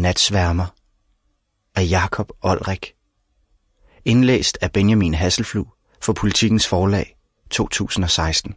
Natsværmer af Jakob Olrik. Indlæst af Benjamin Hasselflug for Politikens Forlag 2016.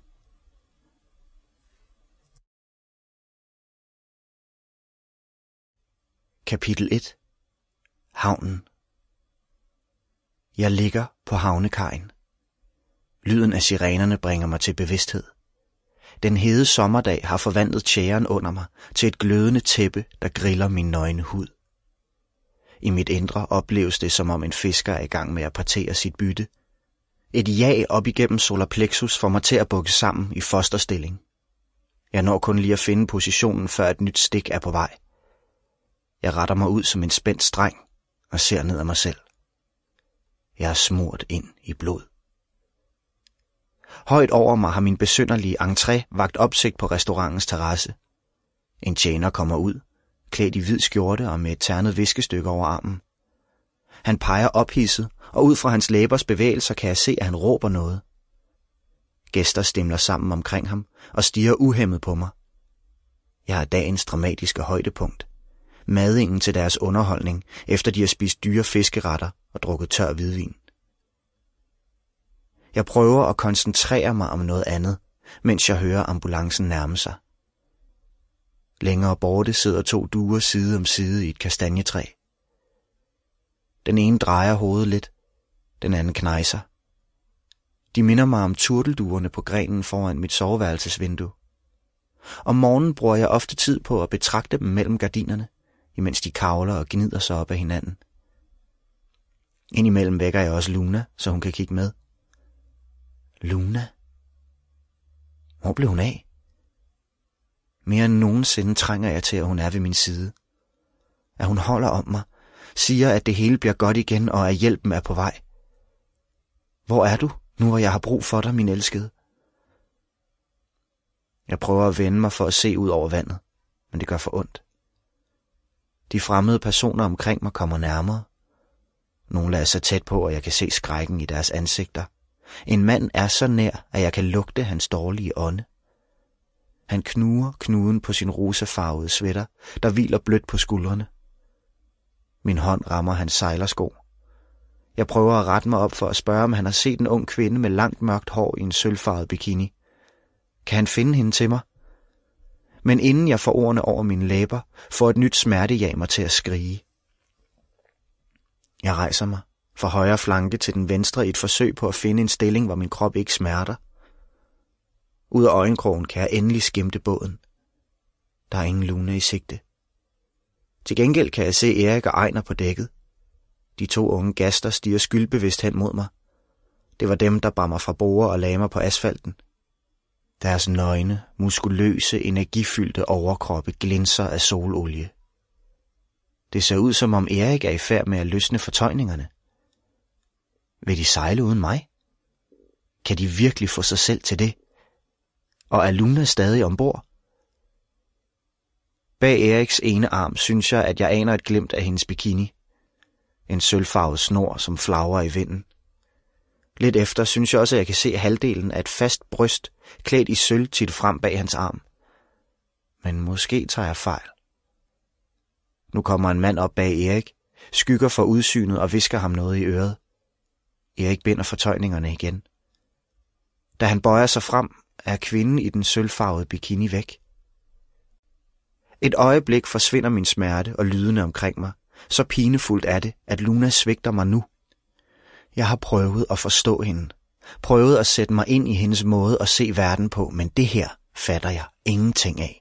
Kapitel 1. Havnen. Jeg ligger på havnekajen. Lyden af sirenerne bringer mig til bevidsthed. Den hede sommerdag har forvandlet tjæren under mig til et glødende tæppe, der griller min nøgne hud. I mit indre opleves det, som om en fisker er i gang med at partere sit bytte. Et jag op igennem solar plexus får mig til at bukke sammen i fosterstilling. Jeg når kun lige at finde positionen, før et nyt stik er på vej. Jeg retter mig ud som en spændt streng og ser ned ad mig selv. Jeg er smurt ind i blod. Højt over mig har min besynderlige entré vakt opsigt på restaurantens terrasse. En tjener kommer ud, klædt i hvid skjorte og med et ternet viskestykke over armen. Han peger ophidset, og ud fra hans læbers bevægelser kan jeg se, at han råber noget. Gæster stimler sammen omkring ham og stirrer uhæmmet på mig. Jeg er dagens dramatiske højdepunkt. Madingen til deres underholdning, efter de har spist dyre fiskeretter og drukket tør hvidvin. Jeg prøver at koncentrere mig om noget andet, mens jeg hører ambulancen nærme sig. Længere borte sidder 2 duer side om side i et kastanjetræ. Den ene drejer hovedet lidt, den anden knejser. De minder mig om turtelduerne på grenen foran mit soveværelsesvindue. Om morgenen bruger jeg ofte tid på at betragte dem mellem gardinerne, imens de kavler og gnider sig op ad hinanden. Indimellem vækker jeg også Luna, så hun kan kigge med. Luna? Hvor blev hun af? Mere end nogensinde trænger jeg til, at hun er ved min side. At hun holder om mig, siger, at det hele bliver godt igen, og at hjælpen er på vej. Hvor er du, nu hvor jeg har brug for dig, min elskede? Jeg prøver at vende mig for at se ud over vandet, men det gør for ondt. De fremmede personer omkring mig kommer nærmere. Nogle er så tæt på, at jeg kan se skrækken i deres ansigter. En mand er så nær, at jeg kan lugte hans dårlige ånde. Han knuger knuden på sin rosafarvede sweater, der hviler blødt på skuldrene. Min hånd rammer hans sejlersko. Jeg prøver at rette mig op for at spørge, om han har set en ung kvinde med langt mørkt hår i en sølvfarvet bikini. Kan han finde hende til mig? Men inden jeg får ordene over mine læber, får et nyt smertejag mig til at skrige. Jeg rejser mig fra højre flanke til den venstre i et forsøg på at finde en stilling, hvor min krop ikke smerter. Ud af øjenkrogen kan jeg endelig skimte båden. Der er ingen Luna i sigte. Til gengæld kan jeg se Erik og Ejner på dækket. De 2 unge gaster stiger skyldbevidst hen mod mig. Det var dem, der bar mig fra borde og lagde mig på asfalten. Deres nøgne, muskuløse, energifyldte overkroppe glinser af sololie. Det ser ud, som om Erik er i færd med at løsne fortøjningerne. Vil de sejle uden mig? Kan de virkelig få sig selv til det? Og er Luna stadig ombord? Bag Eriks ene arm synes jeg, at jeg aner et glimt af hendes bikini. En sølvfarvet snor, som flagrer i vinden. Lidt efter synes jeg også, at jeg kan se halvdelen af et fast bryst, klædt i sølv tit frem bag hans arm. Men måske tager jeg fejl. Nu kommer en mand op bag Erik, skygger for udsynet og visker ham noget i øret. Erik binder fortøjningerne igen. Da han bøjer sig frem, er kvinden i den sølvfarvede bikini væk. Et øjeblik forsvinder min smerte og lydene omkring mig. Så pinefuldt er det, at Luna svigter mig nu. Jeg har prøvet at forstå hende. Prøvet at sætte mig ind i hendes måde at se verden på, men det her fatter jeg ingenting af.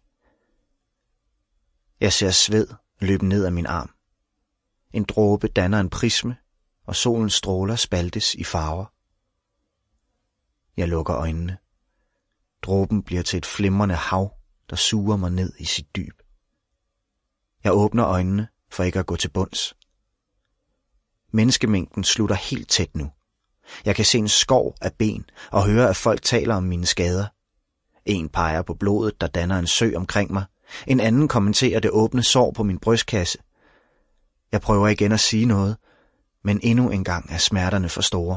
Jeg ser sved løbe ned ad min arm. En dråbe danner en prisme, og solens stråler spaltes i farver. Jeg lukker øjnene. Dråben bliver til et flimrende hav, der suger mig ned i sit dyb. Jeg åbner øjnene for ikke at gå til bunds. Menneskemængden slutter helt tæt nu. Jeg kan se en skov af ben og høre, at folk taler om mine skader. En peger på blodet, der danner en sø omkring mig. En anden kommenterer det åbne sår på min brystkasse. Jeg prøver igen at sige noget, men endnu en gang er smerterne for store.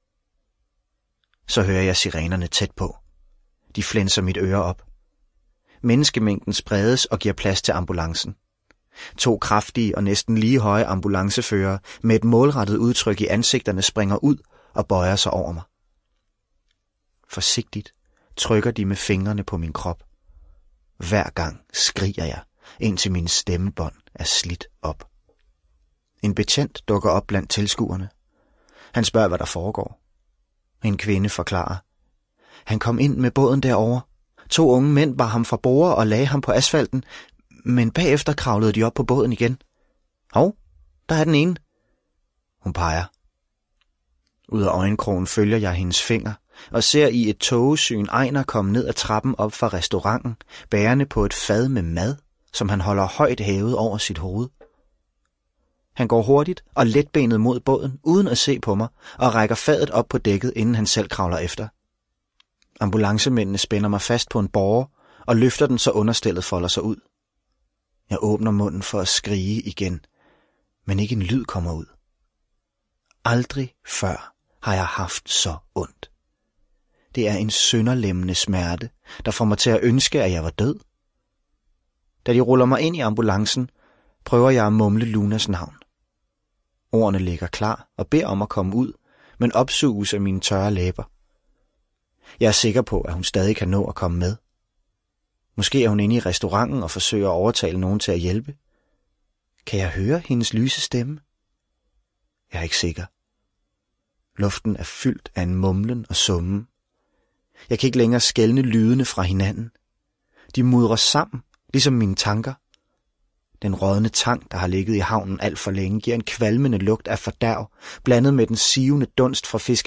Så hører jeg sirenerne tæt på. De flænser mit øre op. Menneskemængden spredes og giver plads til ambulancen. 2 kraftige og næsten lige høje ambulanceførere med et målrettet udtryk i ansigterne springer ud og bøjer sig over mig. Forsigtigt trykker de med fingrene på min krop. Hver gang skriger jeg, indtil mine stemmebånd er slidt op. En betjent dukker op blandt tilskuerne. Han spørger, hvad der foregår. En kvinde forklarer. Han kom ind med båden derovre. 2 unge mænd bar ham fra borde og lagde ham på asfalten, men bagefter kravlede de op på båden igen. Hov, der er den ene. Hun peger. Ud af øjenkrogen følger jeg hendes finger og ser i et tågesyn Ejner komme ned ad trappen op fra restauranten, bærende på et fad med mad, som han holder højt hævet over sit hoved. Han går hurtigt og letbenet mod båden, uden at se på mig, og rækker fadet op på dækket, inden han selv kravler efter. Ambulancemændene spænder mig fast på en båre og løfter den, så understellet folder sig ud. Jeg åbner munden for at skrige igen, men ikke en lyd kommer ud. Aldrig før har jeg haft så ondt. Det er en sønderlemmende smerte, der får mig til at ønske, at jeg var død. Da de ruller mig ind i ambulancen, prøver jeg at mumle Lunas navn. Ordene ligger klar og beder om at komme ud, men opsuges af mine tørre læber. Jeg er sikker på, at hun stadig kan nå at komme med. Måske er hun inde i restauranten og forsøger at overtale nogen til at hjælpe. Kan jeg høre hendes lyse stemme? Jeg er ikke sikker. Luften er fyldt af en mumlen og summen. Jeg kan ikke længere skelne lydene fra hinanden. De mudrer sammen, ligesom mine tanker. Den rådne tang, der har ligget i havnen alt for længe, giver en kvalmende lugt af fordærv, blandet med den sivende dunst fra fisk.